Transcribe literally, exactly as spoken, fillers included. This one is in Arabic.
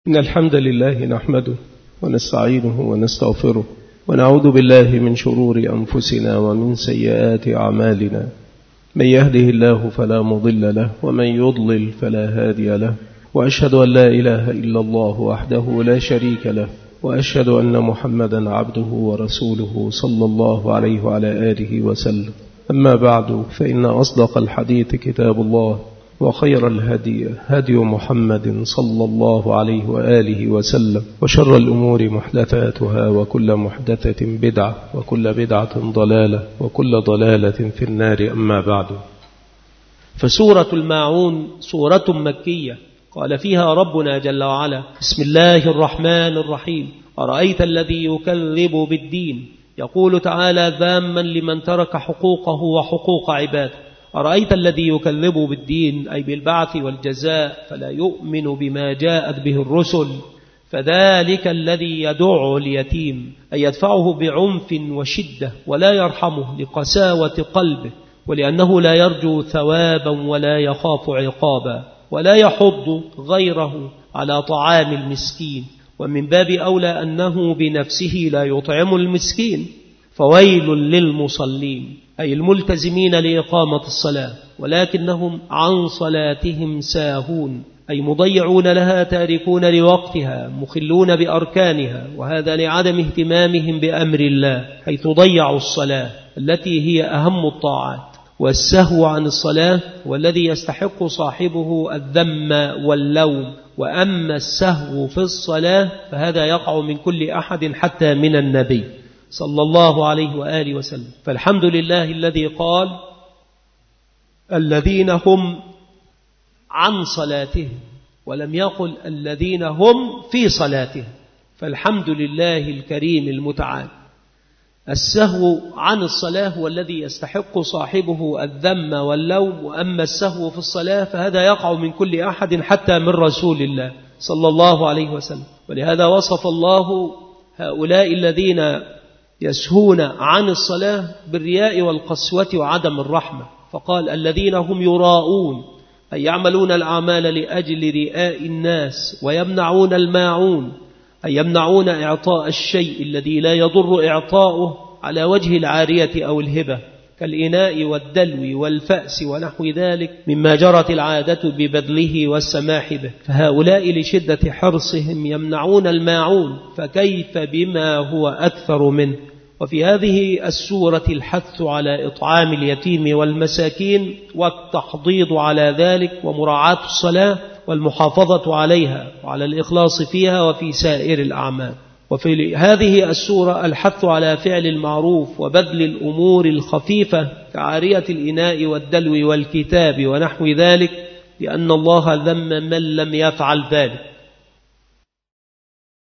إن الحمد لله نحمده ونستعينه ونستغفره ونعوذ بالله من شرور أنفسنا ومن سيئات أعمالنا. من يهده الله فلا مضل له ومن يضلل فلا هادي له، وأشهد أن لا إله إلا الله وحده لا شريك له، وأشهد أن محمدا عبده ورسوله صلى الله عليه وعلى آله وسلم. أما بعد، فإن أصدق الحديث كتاب الله، وخير الهدي هدي محمد صلى الله عليه وآله وسلم، وشر الأمور محدثاتها، وكل محدثة بدعة، وكل بدعة ضلالة، وكل ضلالة في النار. أما بعد، فسورة الماعون سورة مكية قال فيها ربنا جل وعلا: بسم الله الرحمن الرحيم. أرأيت الذي يكذب بالدين؟ يقول تعالى ذاما لمن ترك حقوقه وحقوق عباده. أرأيت الذي يكذب بالدين أي بالبعث والجزاء فلا يؤمن بما جاءت به الرسل، فذلك الذي يدع اليتيم أي يدفعه بعنف وشدة ولا يرحمه لقساوة قلبه، ولأنه لا يرجو ثوابا ولا يخاف عقابا، ولا يحض غيره على طعام المسكين، ومن باب أولى أنه بنفسه لا يطعم المسكين. فويل للمصلين أي الملتزمين لإقامة الصلاة ولكنهم عن صلاتهم ساهون، أي مضيعون لها تاركون لوقتها مخلون بأركانها، وهذا لعدم اهتمامهم بأمر الله، حيث ضيعوا الصلاة التي هي أهم الطاعات. والسهو عن الصلاة والذي يستحق صاحبه الذم واللوم. وأما السهو في الصلاة فهذا يقع من كل أحد حتى من النبي صلى الله عليه وآله وسلم. فالحمد لله الذي قال الذين هم عن صلاتهم، ولم يقل الذين هم في صلاتهم. فالحمد لله الكريم المتعال. السهو عن الصلاة هو الذي يستحق صاحبه الذم واللوم، وأما السهو في الصلاة فهذا يقع من كل أحد حتى من رسول الله صلى الله عليه وسلم. ولهذا وصف الله هؤلاء الذين يسهون عن الصلاة بالرياء والقسوة وعدم الرحمة، فقال الذين هم يراءون أي يعملون الأعمال لأجل رئاء الناس، ويمنعون الماعون أي يمنعون إعطاء الشيء الذي لا يضر إعطاؤه على وجه العارية أو الهبة، كالإناء والدلو والفأس ونحو ذلك مما جرت العادة ببذله والسماح به. فهؤلاء لشدة حرصهم يمنعون الماعون، فكيف بما هو أكثر منه. وفي هذه السورة الحث على إطعام اليتيم والمساكين والتحضيض على ذلك، ومراعاة الصلاة والمحافظة عليها وعلى الإخلاص فيها وفي سائر الأعمال. وفي هذه السورة الحث على فعل المعروف وبذل الأمور الخفيفة كعارية الإناء والدلو والكتاب ونحو ذلك، لأن الله ذم من لم يفعل ذلك.